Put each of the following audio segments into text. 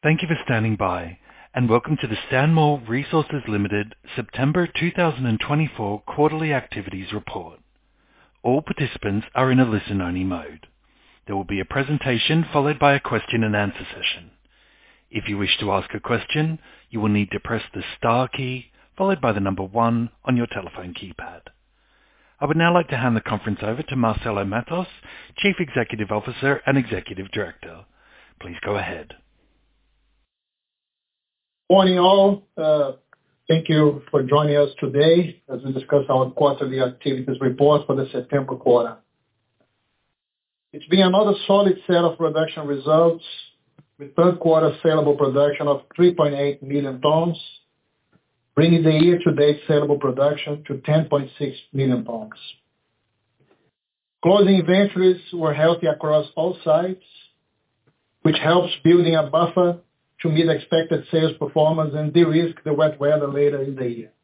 Thank you for standing by, and welcome to the Stanmore Resources Limited September 2024 Quarterly Activities Report. All participants are in a listen-only mode. There will be a presentation followed by a question-and-answer session. If you wish to ask a question, you will need to press the star key followed by the number 1 on your telephone keypad. I would now like to hand the conference over to Marcelo Matos, Chief Executive Officer and Executive Director. Please go ahead. Morning all. Thank you for joining us today as we discuss our quarterly activities report for the September quarter. It's been another solid set of production results with third quarter saleable production of 3.8 million tons, bringing the year-to-date saleable production to 10.6 million tons. Closing inventories were healthy across all sites, which helps building a buffer to meet expected sales performance and de-risk the wet weather later in the year.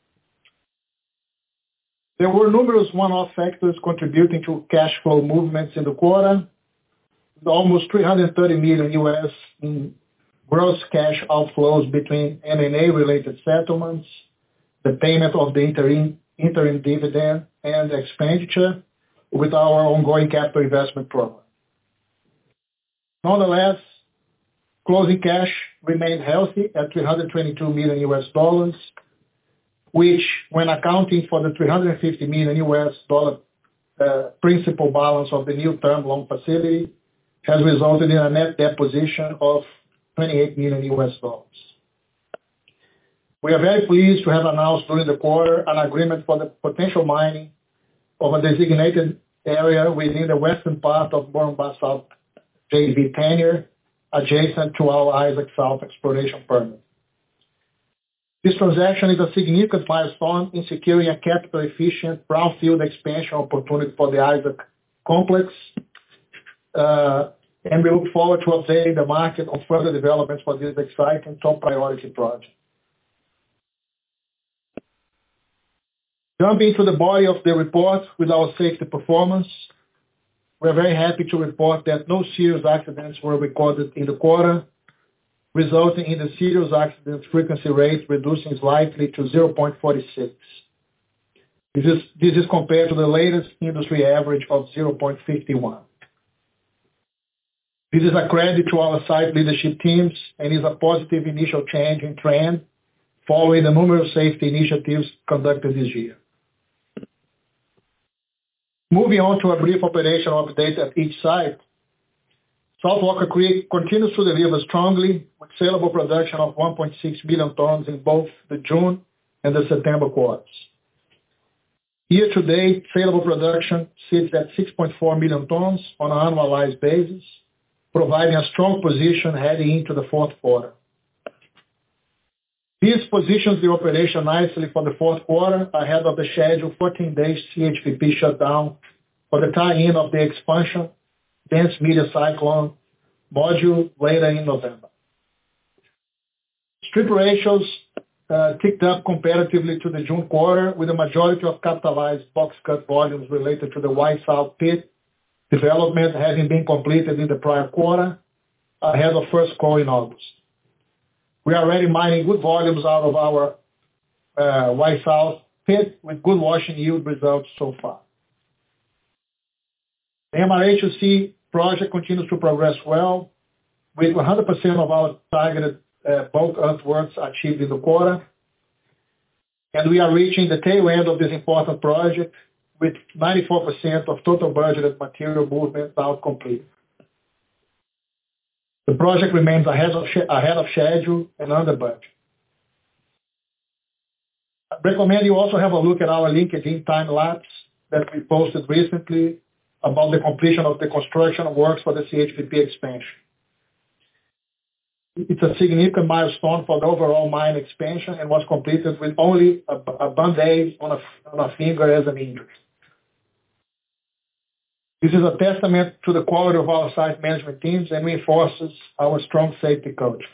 There were numerous one-off factors contributing to cash flow movements in the quarter, with almost $330 million in gross cash outflows between M&A related settlements, the payment of the interim dividend, and expenditure with our ongoing capital investment program. Nonetheless, closing cash remained healthy at $322 million, which, when accounting for the $350 million principal balance of the new term loan facility, has resulted in a net debt position of $28 million. We are very pleased to have announced during the quarter an agreement for the potential mining of a designated area within the western part of Moranbah South JV tenure, adjacent to our Isaac South exploration permit. This transaction is a significant milestone in securing a capital-efficient brownfield expansion opportunity for the Isaac complex, and we look forward to updating the market on further developments for this exciting top priority project. Jumping to the body of the report with our safety performance, we're very happy to report that no serious accidents were recorded in the quarter, resulting in the serious accident frequency rate reducing slightly to 0.46. This is compared to the latest industry average of 0.51. This is a credit to our site leadership teams and is a positive initial change in trend following the numerous safety initiatives conducted this year. Moving on to a brief operational update at each site, South Walker Creek continues to deliver strongly with saleable production of 1.6 million tons in both the June and the September quarters. Year-to-date, saleable production sits at 6.4 million tons on an annualized basis, providing a strong position heading into the fourth quarter. This positions the operation nicely for the fourth quarter ahead of the scheduled 14-day CHPP shutdown for the tie-in of the expansion dense media cyclone module later in November. Strip ratios ticked up comparatively to the June quarter, with the majority of capitalized box cut volumes related to the Y South pit development having been completed in the prior quarter ahead of first coal in August. We are already mining good volumes out of our Y South pit with good washing yield results so far. The MRHC project continues to progress well, with 100% of our targeted bulk earthworks achieved in the quarter, and we are reaching the tail end of this important project with 94% of total budgeted material movement now complete. The project remains ahead of schedule and under budget. I recommend you also have a look at our LinkedIn time lapse that we posted recently about the completion of the construction works for the CHPP expansion. It's a significant milestone for the overall mine expansion and was completed with only a band-aid on a finger as an injury. This is a testament to the quality of our site management teams and reinforces our strong safety culture.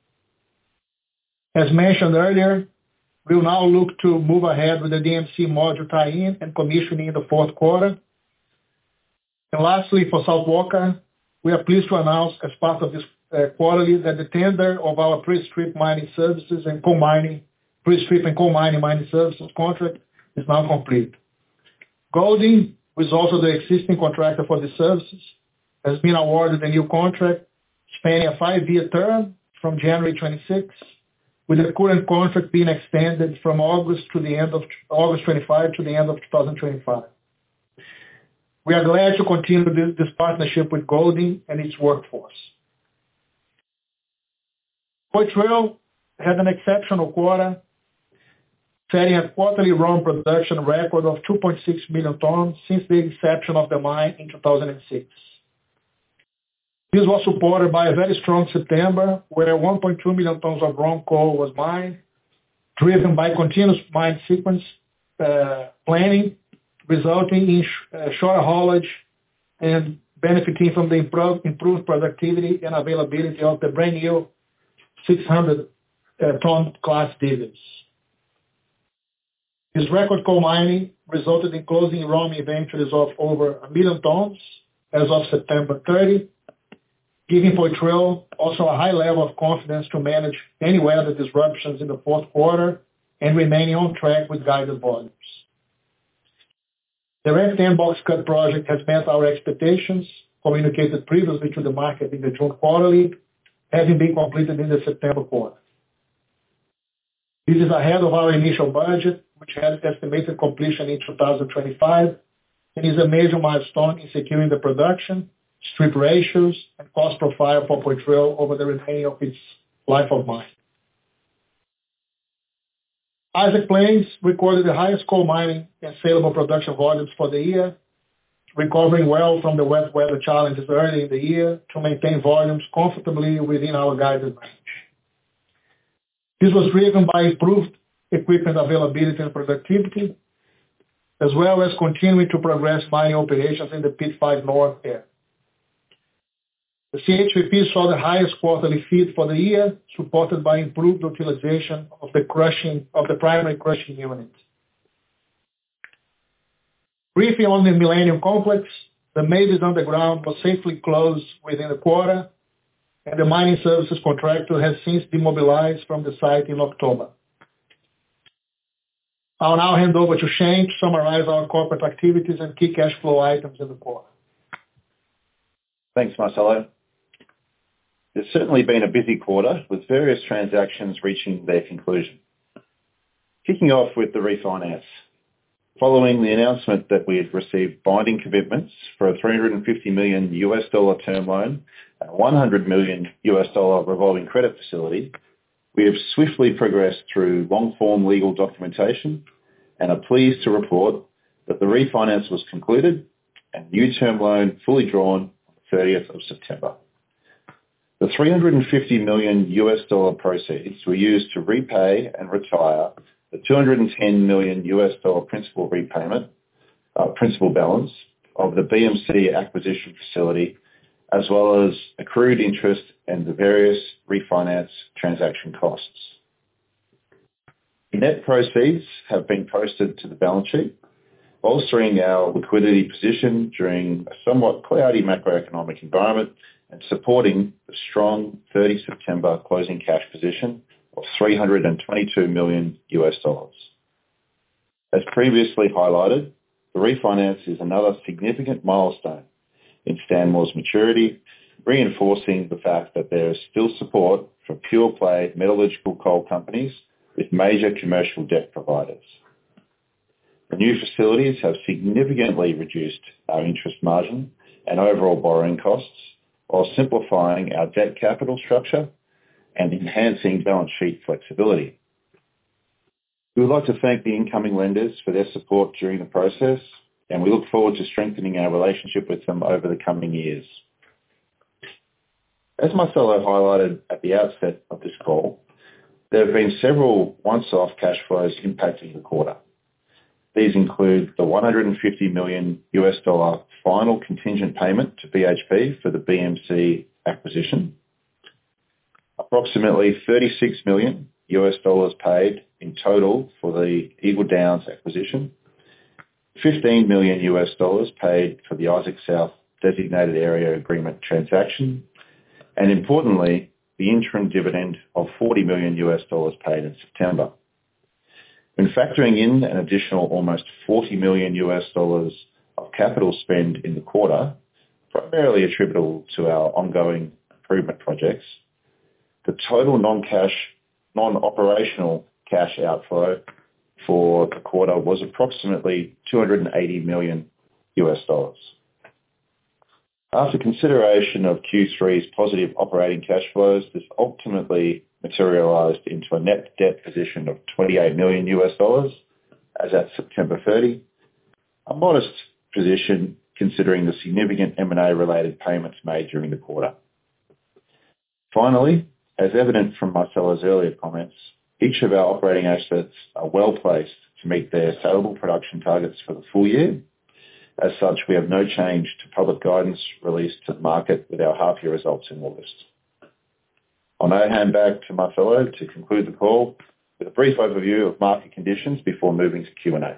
As mentioned earlier, we'll now look to move ahead with the DMC module tie-in and commissioning in the fourth quarter. And lastly, for South Walker, we are pleased to announce as part of this quarterly that the tender of our pre-strip mining services and pre-strip and coal mining services contract is now complete. Golding, who is also the existing contractor for the services, has been awarded a new contract spanning a 5-year term from January 26, with the current contract being extended from August 25 to the end of 2025. We are glad to continue this partnership with Golding and its workforce. Poitrel had an exceptional quarter, setting a quarterly ROM production record of 2.6 million tons since the inception of the mine in 2006. This was supported by a very strong September, where 1.2 million tons of ROM coal was mined, driven by continuous mine sequence planning, resulting in shorter haulage and benefiting from the improved productivity and availability of the brand new 600-ton class diggers. This record coal mining resulted in closing ROM inventories of over 1 million tons as of September 30, giving Poitrel also a high level of confidence to manage any weather disruptions in the fourth quarter and remaining on track with guided volumes. The Ramp 10 box cut project has met our expectations, communicated previously to the market in the June quarterly, having been completed in the September quarter. This is ahead of our initial budget, which had estimated completion in 2025, and is a major milestone in securing the production, strip ratios, and cost profile for Poitrel over the remaining of its life of mine. Isaac Plains recorded the highest coal mining and saleable production volumes for the year, recovering well from the wet weather challenges early in the year to maintain volumes comfortably within our guided range. This was driven by improved equipment availability and productivity, as well as continuing to progress mining operations in the Pit 5 North area. The CHPP saw the highest quarterly feed for the year, supported by improved utilization of the primary crushing unit. Briefly on the Millennium Complex, the Mavis Underground was safely closed within the quarter, and the mining services contractor has since demobilized from the site in October. I'll now hand over to Shane to summarize our corporate activities and key cash flow items in the quarter. Thanks, Marcelo. It's certainly been a busy quarter, with various transactions reaching their conclusion. Kicking off with the refinance. Following the announcement that we had received binding commitments for a $350 million term loan and $100 million revolving credit facility, we have swiftly progressed through long-form legal documentation and are pleased to report that the refinance was concluded and new term loan fully drawn on the 30th of September. The $350 million proceeds were used to repay and retire the $210 million principal balance of the BMC acquisition facility, as well as accrued interest and the various refinance transaction costs. Net proceeds have been posted to the balance sheet, bolstering our liquidity position during a somewhat cloudy macroeconomic environment and supporting the strong 30 September closing cash position of $322 million. As previously highlighted, the refinance is another significant milestone in Stanmore's maturity, reinforcing the fact that there is still support for pure-play metallurgical coal companies with major commercial debt providers. The new facilities have significantly reduced our interest margin and overall borrowing costs, while simplifying our debt capital structure and enhancing balance sheet flexibility. We would like to thank the incoming lenders for their support during the process, and we look forward to strengthening our relationship with them over the coming years. As Marcelo highlighted at the outset of this call, there have been several once-off cash flows impacting the quarter. These include the $150 million final contingent payment to BHP for the BMC acquisition, approximately $36 million paid in total for the Eagle Downs acquisition, $15 million paid for the Isaac South Designated Area Agreement transaction, and importantly, the interim dividend of $40 million paid in September. When factoring in an additional almost $40 million of capital spend in the quarter, primarily attributable to our ongoing improvement projects, the total non-operational cash outflow for the quarter was approximately $280 million. After consideration of Q3's positive operating cash flows, this ultimately materialized into a net debt position of $28 million as at September 30, a modest position considering the significant M&A-related payments made during the quarter. Finally, as evident from Marcelo's earlier comments, each of our operating assets are well placed to meet their saleable production targets for the full year. As such, we have no change to public guidance released to the market with our half-year results in August. I'll now hand back to Marcelo to conclude the call with a brief overview of market conditions before moving to Q&A.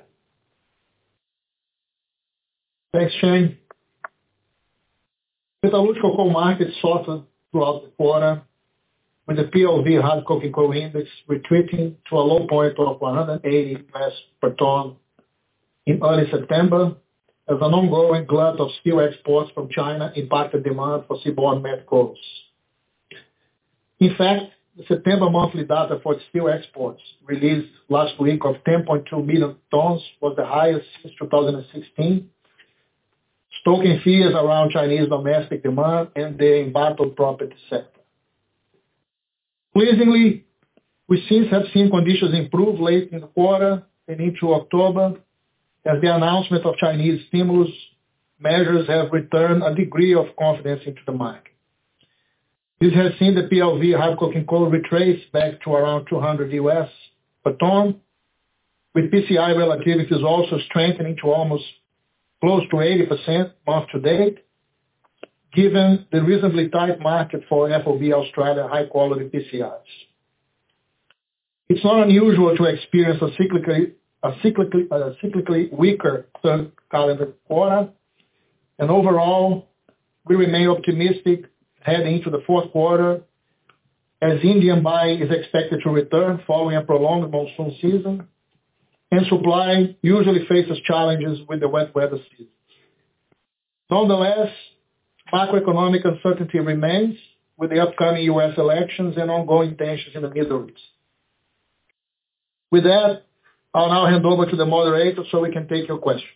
Thanks, Shane. Metallurgical coal market softened throughout the quarter, with the PLV hard coking coal index retreating to a low point of 180 US per ton in early September, as an ongoing glut of steel exports from China impacted demand for seaborne met coals. In fact, the September monthly data for steel exports released last week of 10.2 million tons was the highest since 2016, stoking fears around Chinese domestic demand and the embattled property sector. Pleasingly, we since have seen conditions improve late in the quarter and into October, as the announcement of Chinese stimulus measures have returned a degree of confidence into the market. This has seen the PLV hard coking coal retrace back to around 200 US per ton, with PCI relativities also strengthening to almost close to 80% month to date, given the reasonably tight market for FOB Australia high-quality PCIs. It's not unusual to experience a cyclically weaker third calendar quarter, and overall, we remain optimistic heading into the fourth quarter, as Indian buying is expected to return following a prolonged monsoon season, and supply usually faces challenges with the wet weather season. Nonetheless, macroeconomic uncertainty remains with the upcoming U.S. elections and ongoing tensions in the Middle East. With that, I'll now hand over to the moderator so we can take your questions.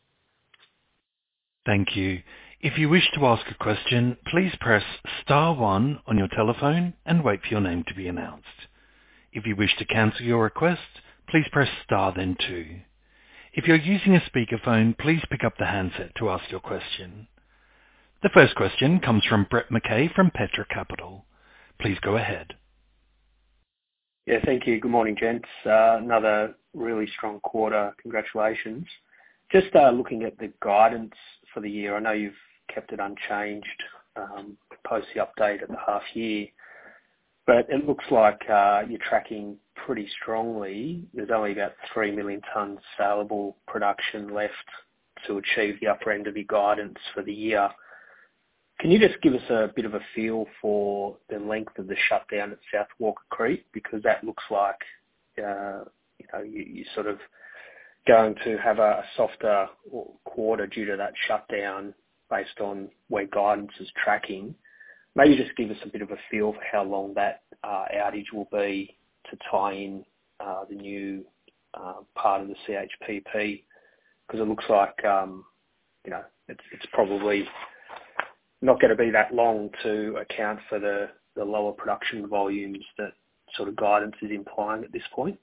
Thank you. If you wish to ask a question, please press star one on your telephone and wait for your name to be announced. If you wish to cancel your request, please press star then two. If you're using a speakerphone, please pick up the handset to ask your question. The first question comes from Brett McKay from Petra Capital. Please go ahead. Yeah, thank you. Good morning, gents. Another really strong quarter. Congratulations. Just looking at the guidance for the year, I know you've kept it unchanged post the update at the half year, but it looks like you're tracking pretty strongly. There's only about 3 million tonnes saleable production left to achieve the upper end of your guidance for the year. Can you just give us a bit of a feel for the length of the shutdown at South Walker Creek? Because that looks like you're sort of going to have a softer quarter due to that shutdown based on where guidance is tracking. Maybe just give us a bit of a feel for how long that outage will be to tie in the new part of the CHPP, because it looks like it's probably not going to be that long to account for the lower production volumes that sort of guidance is implying at this point.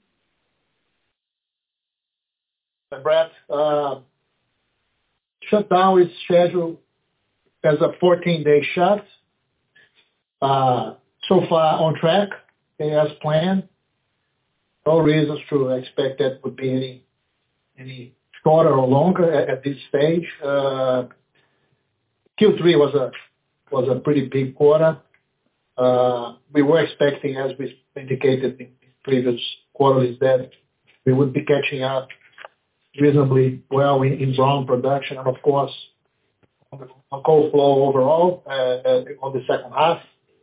Brett, shutdown is scheduled as a 14-day shut. So far on track, as planned. No reasons to expect that would be any shorter or longer at this stage. Q3 was a pretty big quarter. We were expecting, as we indicated in previous quarters, that we would be catching up reasonably well in brown production, and of course on coal flow overall on the second half.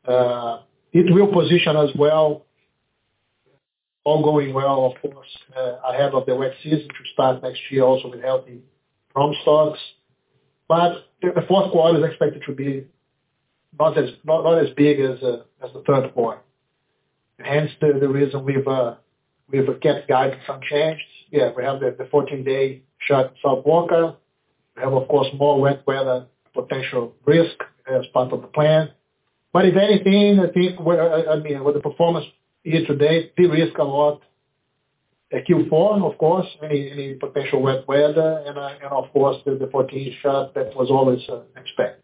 It will position us well, all going well, of course, ahead of the wet season to start next year, also with healthy drum stocks. But the fourth quarter is expected to be not as big as the third quarter. Hence the reason we've kept guidance unchanged. Yeah, we have the 14-day shut in South Walker. We have, of course, more wet weather potential risk as part of the plan. But if anything, I think with the performance year to date, de-risk a lot. Q4, of course, any potential wet weather, and of course the 14 shut that was always expected.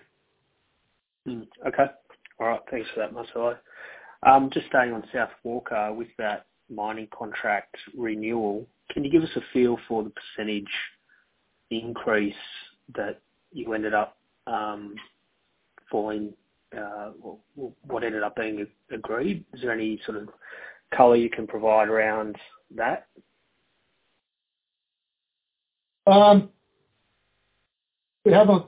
Okay, all right. Thanks for that, Marcelo. Just staying on South Walker with that mining contract renewal, can you give us a feel for the percentage increase that you ended up falling? What ended up being agreed? Is there any sort of colour you can provide around that? We haven't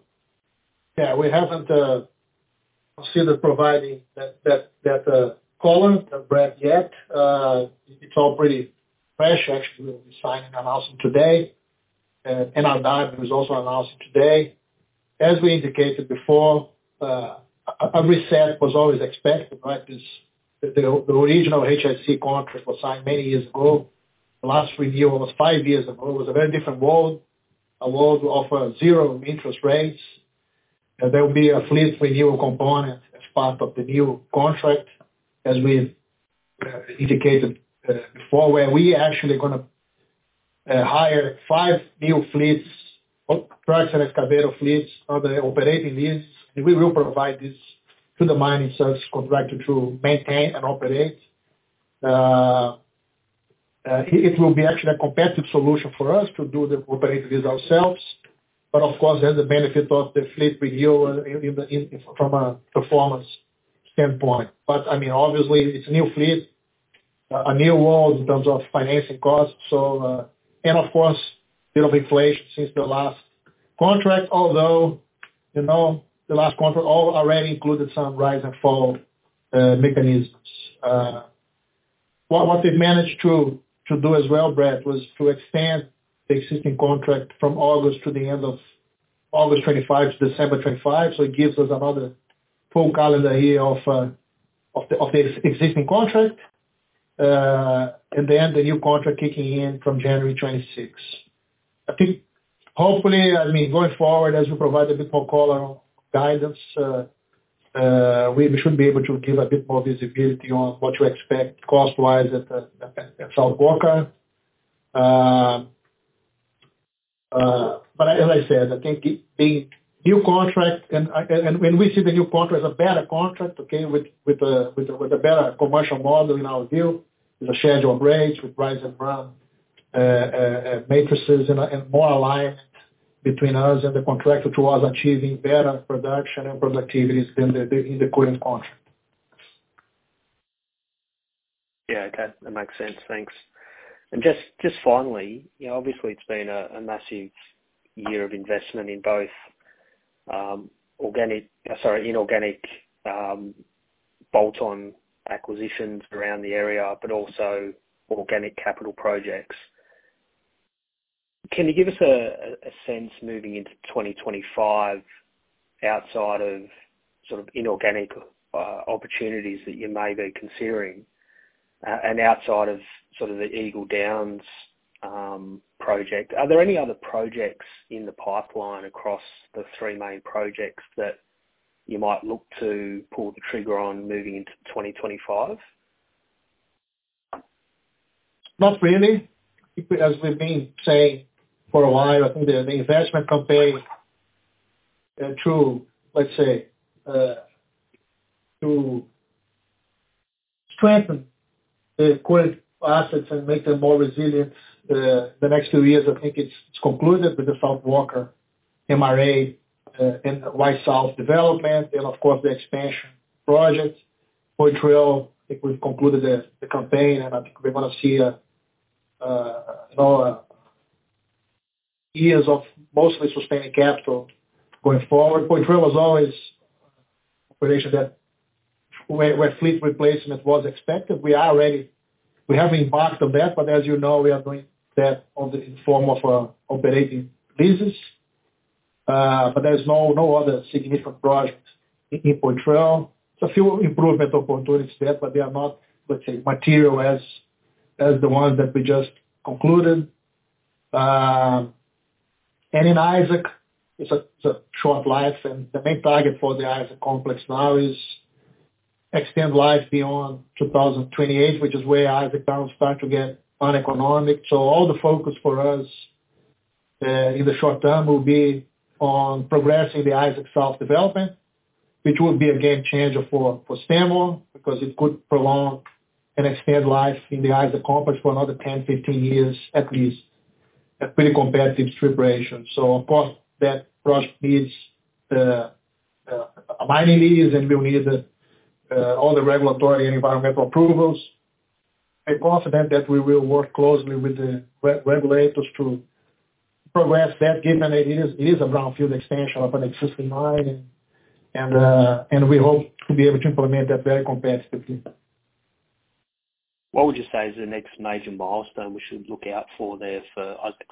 considered providing that column, Brad, yet. It's all pretty fresh. Actually, we'll be signing and announcing today. And our dive is also announcing today. As we indicated before, a reset was always expected, right? The original HSC contract was signed many years ago. The last renewal was 5 years ago. It was a very different world, a world of zero interest rates. And there will be a fleet renewal component as part of the new contract, as we indicated before, where we actually going to hire 5 new fleets, trucks and excavator fleets on the operating leases. And we will provide this to the mining service contractor to maintain and operate. It will be actually a competitive solution for us to do the operating lease ourselves. But of course, there's the benefit of the fleet renewal from a performance standpoint. But I mean, obviously, it's a new fleet, a new world in terms of financing costs. So, and of course, a bit of inflation since the last contract, although, the last contract already included some rise and fall mechanisms. What they've managed to do as well, Brett, was to extend the existing contract from August to the end of August 25 to December 25. So it gives us another full calendar year of the existing contract, and then the new contract kicking in from January 26. I think, hopefully, going forward, as we provide a bit more color on guidance, we should be able to give a bit more visibility on what to expect cost-wise at South Walker. But as I said, I think the new contract, and when we see the new contract as a better contract, okay, with a better commercial model in our view, with a schedule of rates, with rise and run matrices, and more alignment between us and the contractor towards achieving better production and productivities than in the current contract. Yeah, okay, that makes sense. Thanks. And just finally, obviously it's been a massive year of investment in both inorganic bolt-on acquisitions around the area, but also organic capital projects. Can you give us a sense moving into 2025 outside of sort of inorganic opportunities that you may be considering, and outside of sort of the Eagle Downs project? Are there any other projects in the pipeline across the 3 main projects that you might look to pull the trigger on moving into 2025? Not really. As we've been saying for a while, I think the investment campaign to strengthen the current assets and make them more resilient the next few years, I think it's concluded with the South Walker MRA and Y-South development, and of course the expansion project. Poitrel, I think we've concluded the campaign, and I think we're going to see years of mostly sustaining capital going forward. Poitrel was always an operation that where fleet replacement was expected. We have embarked on that, but as you know, we are doing that in form of operating leases. But there's no other significant project in Poitrel. It's a few improvement opportunities there, but they are not, let's say, material as the ones that we just concluded. And in Isaac, it's a short life, and the main target for the Isaac complex now is extend life beyond 2028, which is where Isaac Downs start to get uneconomic. So all the focus for us in the short term will be on progressing the Isaac South development, which will be a game changer for Stanmore because it could prolong and extend life in the Isaac complex for another 10, 15 years at least at pretty competitive strip ratio. So, of course, that project needs a mining lease and we'll need all the regulatory and environmental approvals. I'm confident that we will work closely with the regulators to progress that, given that it is a brownfield extension of an existing mine, and we hope to be able to implement that very competitively. What would you say is the next major milestone we should look out for there for Isaac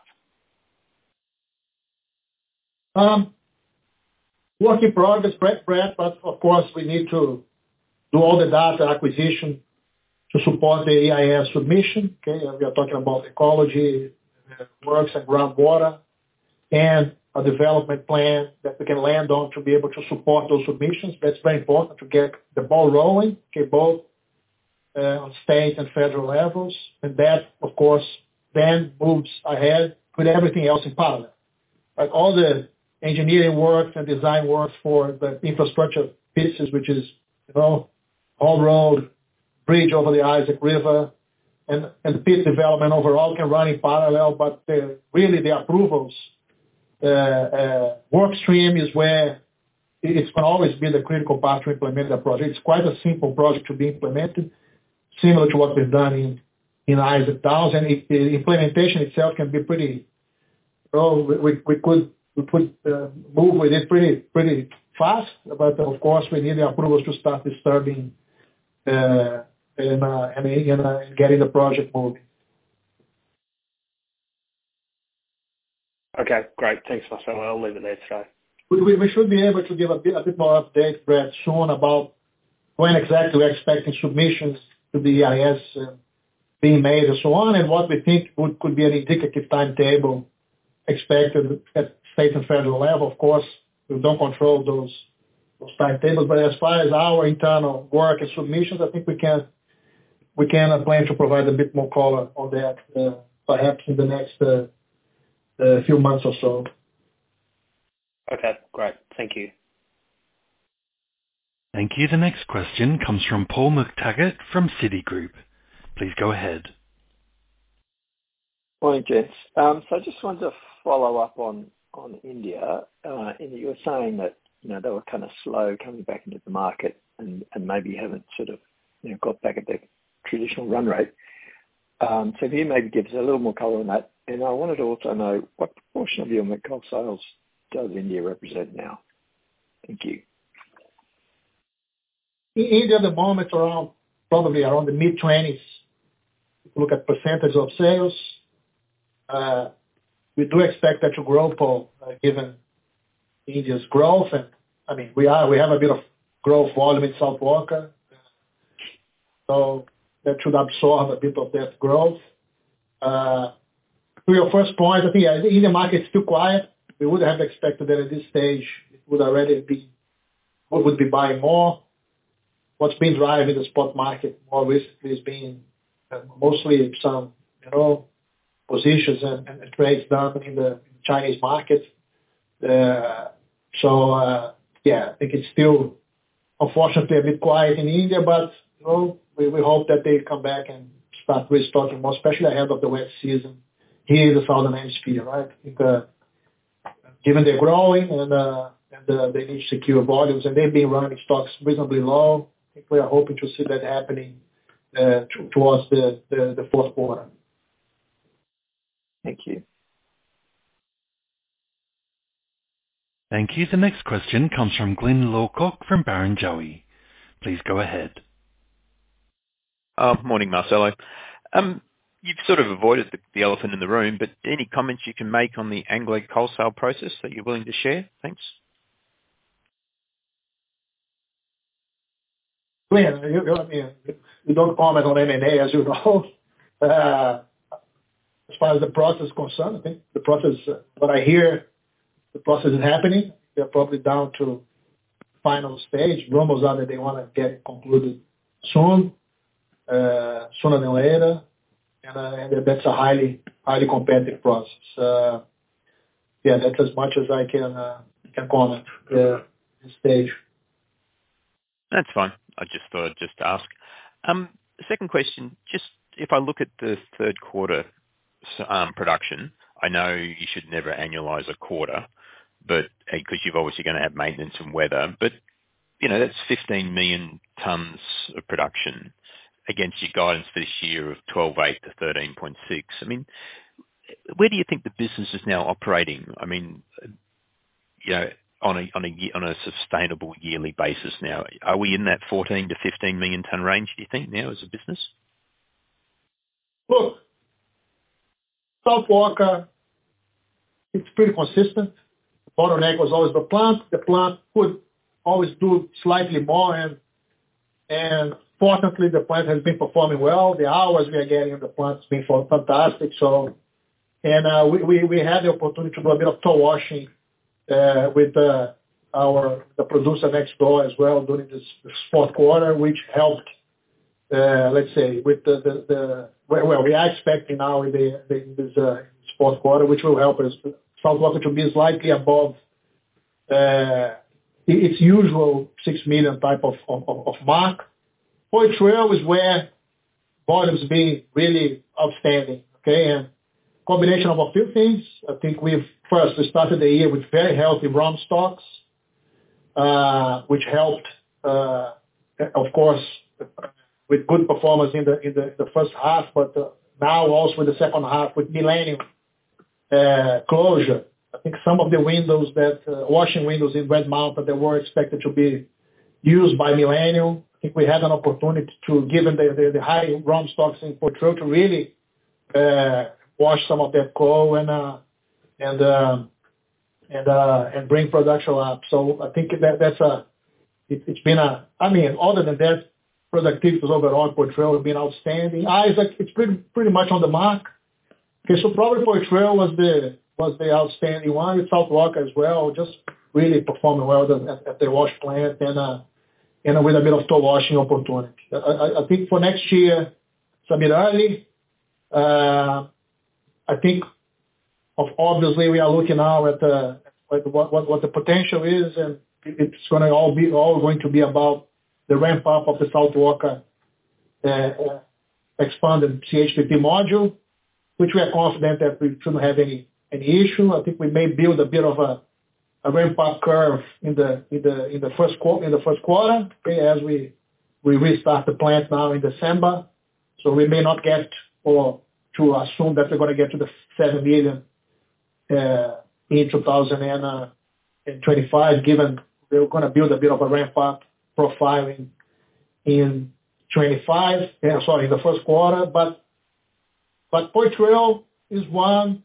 South? Work in progress, Brett, but of course we need to do all the data acquisition to support the EIS submission. Okay, we are talking about ecology, works and groundwater, and a development plan that we can land on to be able to support those submissions. That's very important to get the ball rolling, okay, both on state and federal levels. And that, of course, then moves ahead with everything else in parallel. Like all the engineering work and design work for the infrastructure pieces, which is, all road, bridge over the Isaac River, and pit development overall can run in parallel, but really the approvals work stream is where it's going to always be the critical part to implement the project. It's quite a simple project to be implemented, similar to what we've done in Isaac Downs, and the implementation itself can be pretty, we could move with it pretty fast, but of course we need the approvals to start disturbing and getting the project moving. Okay, great. Thanks, Marcelo. I'll leave it there today. We should be able to give a bit more update, Brett, soon about when exactly we're expecting submissions to the EIS being made and so on, and what we think could be an indicative timetable expected at state and federal level. Of course, we don't control those timetables, but as far as our internal work and submissions, I think we can plan to provide a bit more color on that, perhaps in the next few months or so. Okay, great. Thank you. Thank you. The next question comes from Paul McTaggart from Citigroup. Please go ahead. Morning, gents. So I just wanted to follow up on India. You were saying that they were kind of slow coming back into the market and maybe haven't sort of got back at their traditional run rate. So if you maybe give us a little more colour on that. And I wanted to also know what proportion of your met coal sales does India represent now? Thank you. In India at the moment, probably around the mid-20s. If you look at percentage of sales, we do expect that to grow, Paul, given India's growth. And I mean, we have a bit of growth volume in South Walker, so that should absorb a bit of that growth. To your first point, I think the Indian market is still quiet. We would have expected that at this stage it would already be, we would be buying more. What's been driving the spot market more recently has been mostly some, positions and trades done in the Chinese market. I think it's still, unfortunately, a bit quiet in India, but we hope that they come back and start restocking more, especially ahead of the wet season here in the southern hemisphere, right? I think, given they're growing and they need to secure volumes, and they've been running stocks reasonably low, I think we are hoping to see that happening towards the fourth quarter. Thank you. Thank you. The next question comes from Glyn Lawcock from Barrenjoey. Please go ahead. Morning, Marcelo. You've sort of avoided the elephant in the room, but any comments you can make on the Anglo coal sale process that you're willing to share? Thanks. Glenn, we don't comment on M&A, as you know. As far as the process is concerned, I think the process, what I hear, the process is happening. They're probably down to final stage. Rumors are that they want to get it concluded soon, sooner than later. And that's a highly competitive process. That's as much as I can comment at this stage. That's fine. I just thought I'd just ask. Second question, just if I look at the third quarter production, I know you should never annualize a quarter, but because you're obviously going to have maintenance and weather, but that's 15 million tons of production against your guidance for this year of 12.8 to 13.6. I mean, where do you think the business is now operating? I mean, on a sustainable yearly basis now, are we in that 14 to 15 million ton range, do you think, now as a business? Look, South Walker, it's pretty consistent. The bottleneck was always the plant. The plant could always do slightly more, and fortunately, the plant has been performing well. The hours we are getting in the plant has been fantastic. So, and we had the opportunity to do a bit of toe washing with the producer next door as well during this fourth quarter, which helped. Let's say with well, we are expecting now in this fourth quarter, which will help us South Walker to be slightly above its usual 6 million type of mark. Poitrel is where volumes being really outstanding. Okay, and combination of a few things. I think we started the year with very healthy ROM stocks, which helped, of course, with good performance in the first half, but now also with the second half with Millennium closure. I think some of the windows washing windows in Red Mountain that were expected to be used by Millennium, I think we had an opportunity to, given the high ROM stocks in Poitrel, to really wash some of that coal and bring production up. So I think it's been other than that, productivity overall in Poitrel has been outstanding. Isaac, it's pretty much on the mark. Okay, so probably Poitrel was the outstanding one. With South Walker as well, just really performing well at the wash plant and with a bit of toe washing opportunity. I think for next year, it's a bit early. I think obviously we are looking now at what the potential is, and it's going to all going to be about the ramp up of the South Walker expanded CHPP module, which we are confident that we shouldn't have any issue. I think we may build a bit of a ramp up curve in the first quarter, okay, as we restart the plant now in December. So we may not get or to assume that we're going to get to the 7 million in 2025, given we're going to build a bit of a ramp up profile in 25. In the first quarter. But Poitrel is the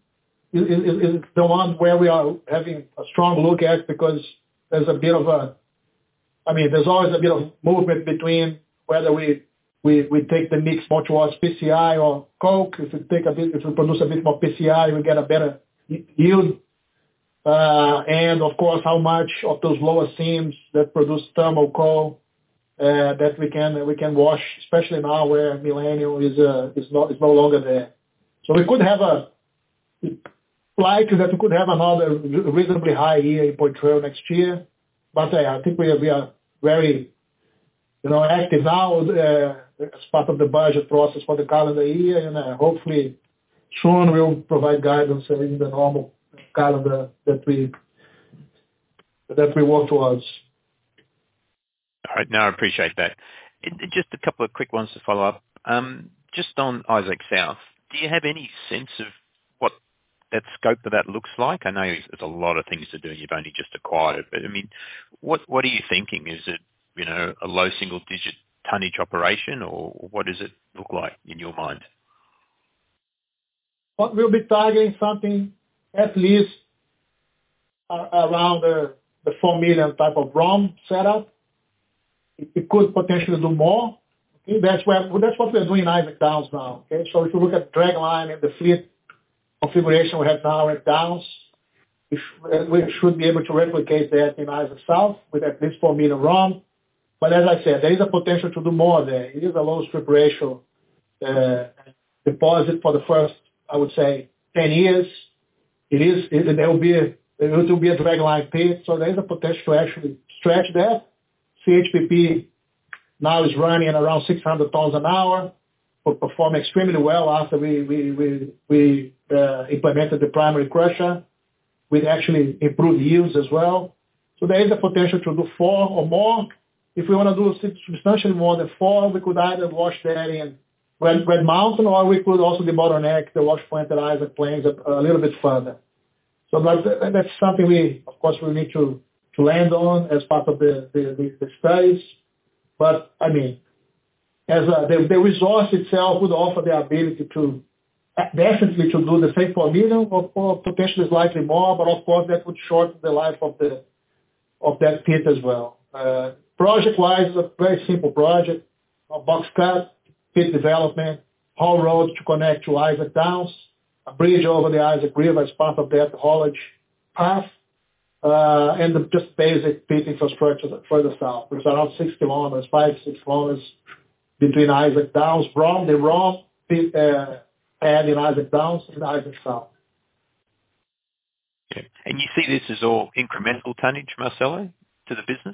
one where we are having a strong look at, because there's there's always a bit of movement between whether we take the mix more towards PCI or coke. If we produce a bit more PCI, we get a better yield. And of course, how much of those lower seams that produce thermal coal that we can wash, especially now where Millennium is no longer there. So we could have likely another reasonably high year in Poitrel next year. But I think we are very active now as part of the budget process for the calendar year, and hopefully soon we'll provide guidance in the normal calendar that we work towards. All right, no, I appreciate that. Just a couple of quick ones to follow up. Just on Isaac South, do you have any sense of what that scope of that looks like? I know there's a lot of things to do, and you've only just acquired it, but I mean, what are you thinking? Is it a low single-digit tonnage operation, or what does it look like in your mind? Well, we'll be targeting something at least around the 4 million type of ROM setup. It could potentially do more. Okay, that's what we're doing in Isaac Downs now. Okay, so if you look at dragline and the fleet configuration we have now at Downs, we should be able to replicate that in Isaac South with at least 4 million ROM. But as I said, there is a potential to do more there. It is a low strip ratio deposit for the first, I would say, 10 years. There will be a dragline pit, so there is a potential to actually stretch that. CHPP now is running at around 600 tons an hour, perform extremely well after we implemented the primary crusher with actually improved yields as well. So there is a potential to do 4 or more. If we want to do substantially more than 4, we could either wash that in Red Mountain, or we could also debottleneck the wash plant at Isaac Plains a little bit further. So that's something we need to land on as part of the studies. But I mean, as the resource itself would offer the ability to definitely to do the same 4 million or potentially slightly more, but of course that would shorten the life of that pit as well. Project-wise, it's a very simple project: a box cut, pit development, haul road to connect to Isaac Downs, a bridge over the Isaac River as part of that haulage path, and just basic pit infrastructure further south. It's around 6 kilometers, 5-6 kilometers between Isaac Downs, the ROM pit pad in Isaac Downs and Isaac South. Yeah. And you see this as all incremental tonnage, Marcelo, to the business?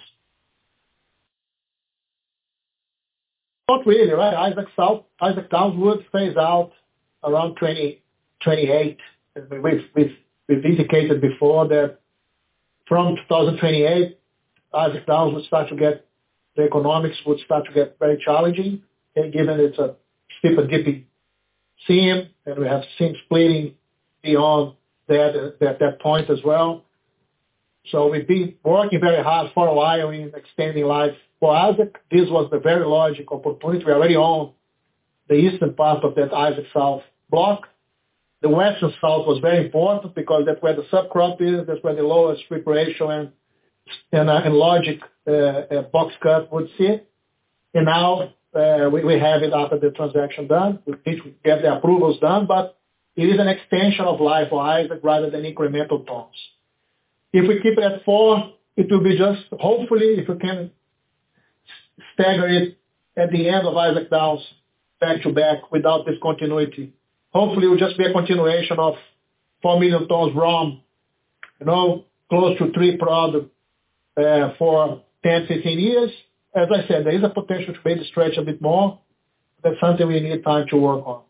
Not really, right? Isaac Downs would phase out around 2028. We've indicated before that from 2028, Isaac Downs would start to get, the economics would start to get very challenging, okay, given it's a steep and dipping seam, and we have seam splitting beyond that at that point as well. So we've been working very hard for a while in extending life for Isaac. This was the very logical opportunity. We already own the eastern part of that Isaac South block. The western south was very important because that's where the subcrop is, that's where the lowest strip ratio and logic box cut would sit. And now we have it after the transaction done. We need to get the approvals done, but it is an extension of life for Isaac rather than incremental tons. If we keep it at 4, it will be just, hopefully, if we can stagger it at the end of Isaac Downs back to back without discontinuity. Hopefully it will just be a continuation of 4 million tons ROM, close to 3 product for 10, 15 years. As I said, there is a potential to maybe stretch a bit more. That's something we need time to work on.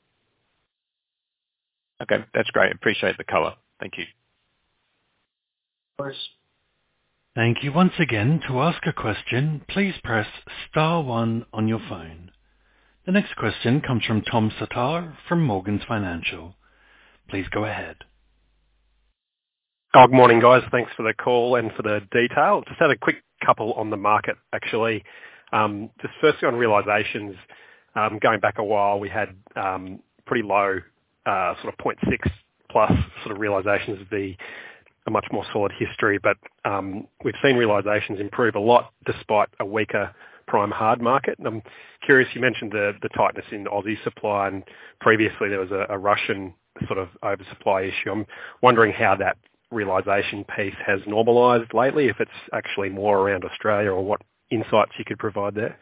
Okay, that's great. Appreciate the colour. Thank you. Of course. Thank you once again. To ask a question, please press star 1 on your phone. The next question comes from Tom Satar from Morgans Financial. Please go ahead. Good morning, guys. Thanks for the call and for the detail. Just had a quick couple on the market, actually. Just firstly on realisations, going back a while, we had pretty low sort of 0.6 plus sort of realisations of a much more solid history, but we've seen realisations improve a lot despite a weaker prime hard market. And I'm curious, you mentioned the tightness in Aussie supply, and previously there was a Russian sort of oversupply issue. I'm wondering how that realisation piece has normalised lately, if it's actually more around Australia, or what insights you could provide there.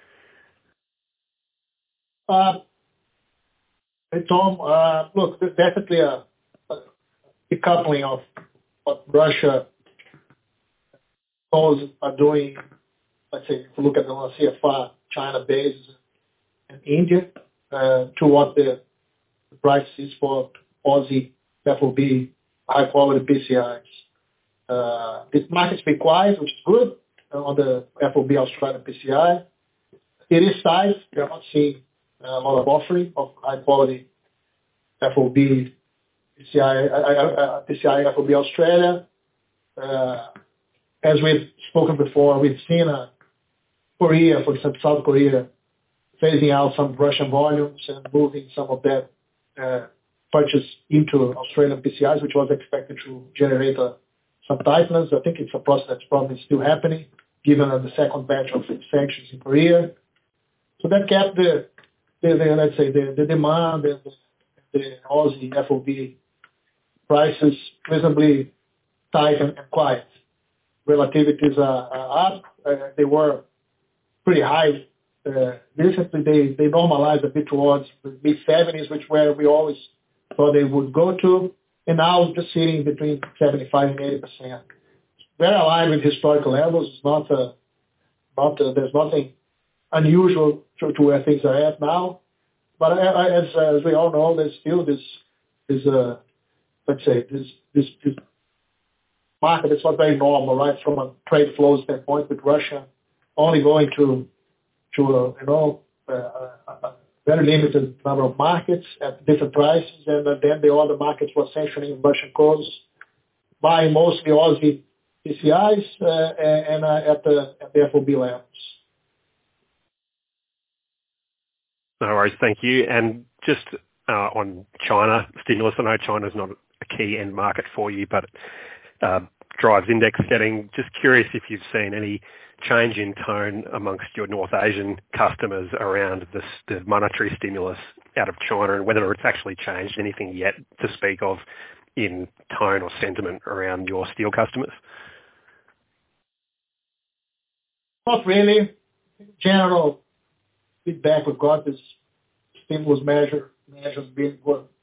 Hey, Tom, look, there's definitely a decoupling of what Russia are doing. Let's say, if you look at the CFR, China base and India, to what the price is for Aussie FOB high quality PCIs. This market's been quiet, which is good on the FOB Australian PCI. It is tight. We are not seeing a lot of offering of high quality FOB PCI FOB Australia. As we've spoken before, we've seen a Korea, for example, South Korea, phasing out some Russian volumes and moving some of that purchase into Australian PCIs, which was expected to generate some tightness. I think it's a process that's probably still happening, given the second batch of sanctions in Korea. So that kept the let's say the demand and the Aussie FOB prices reasonably tight and quiet. Relativities are up. They were pretty high recently. They normalized a bit towards the mid-70s, which where we always thought they would go to, and now just sitting between 75 and 80%. Very aligned with historical levels. It's not there's nothing unusual to where things are at now. But as we all know, there's still this let's say this market is not very normal, right, from a trade flow standpoint, with Russia only going to a very limited number of markets at different prices, and then the other markets were sanctioning Russian coals, buying mostly Aussie PCIs and at the FOB levels. No worries, thank you. And just on China stimulus, I know China's not a key end market for you, but drives index setting. Just curious if you've seen any change in tone amongst your North Asian customers around the monetary stimulus out of China, and whether it's actually changed anything yet to speak of in tone or sentiment around your steel customers? Not really. General feedback we've got is stimulus measures being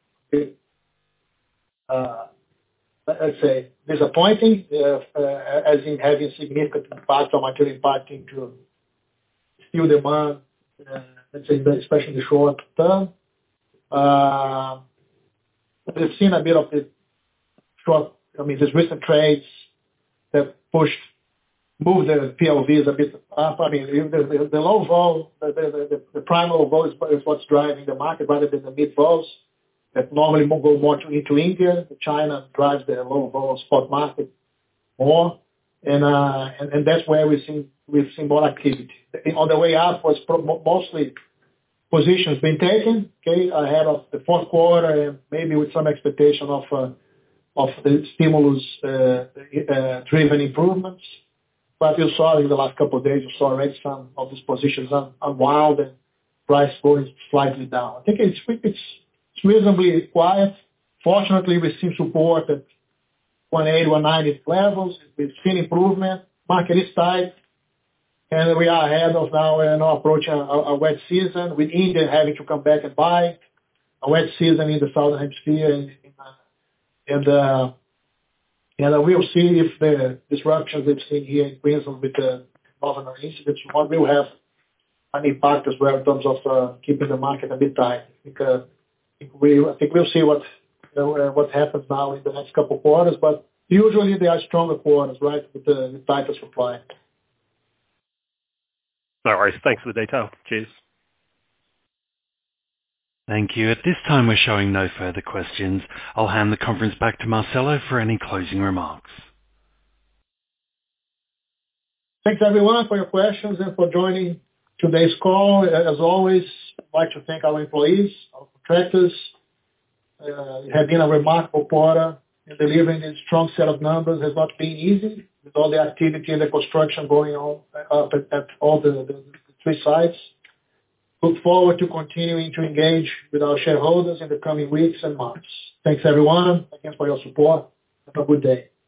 let's say disappointing, as in having significant impact or material impacting to steel demand, let's say especially in the short term. We've seen a bit of the these recent trades that moved the PLVs a bit up. I mean, the low vol, the prime low vol is what's driving the market rather than the mid vols that normally go more into India. China drives the low vol spot market more, and that's where we've seen more activity. On the way up was mostly positions being taken, ahead of the fourth quarter, and maybe with some expectation of the stimulus driven improvements. But you saw in the last couple of days, you saw already some of these positions unwound and price going slightly down. I think it's reasonably quiet. Fortunately, we've seen support at 180, 190 levels. We've seen improvement. Market is tight, and we are ahead of now and approaching a wet season, with India having to come back and buy. A wet season in the southern hemisphere, and we'll see if the disruptions we've seen here in Queensland with the governor incidents will have an impact as well in terms of keeping the market a bit tight. I think we'll see what happens now in the next couple of quarters, but usually they are stronger quarters, right, with the tighter supply. No worries. Thanks for the detail. Cheers. Thank you. At this time, we're showing no further questions. I'll hand the conference back to Marcelo for any closing remarks. Thanks, everyone, for your questions and for joining today's call. As always, I'd like to thank our employees, our contractors. It has been a remarkable quarter, and delivering a strong set of numbers has not been easy, with all the activity and the construction going on at all the three sites. Look forward to continuing to engage with our shareholders in the coming weeks and months. Thanks, everyone, again, for your support. Have a good day.